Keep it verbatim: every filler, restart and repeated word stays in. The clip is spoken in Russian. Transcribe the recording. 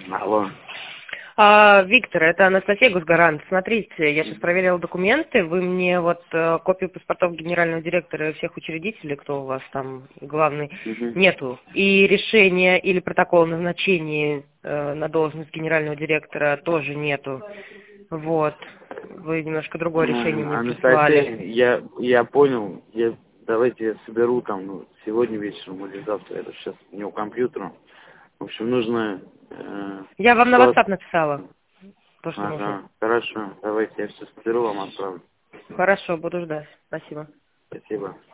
Алло. А, Виктор, это Анастасия Госгарант. Смотрите, я сейчас проверила документы. Вы мне вот э, копию паспортов генерального директора и всех учредителей, кто у вас там главный, Угу. нету. И решения или протокола назначения э, на должность генерального директора тоже нету. Вот. Вы немножко другое решение мне прислали. Анастасия, я, я понял. Я, давайте я соберу там ну, сегодня вечером или завтра. Это сейчас не у компьютера. В общем, нужно... Э, Я вам на склад- WhatsApp написала то, что нужно. Ага, хорошо. Давайте я все соберу, вам отправлю. Хорошо, буду ждать. Спасибо. Спасибо.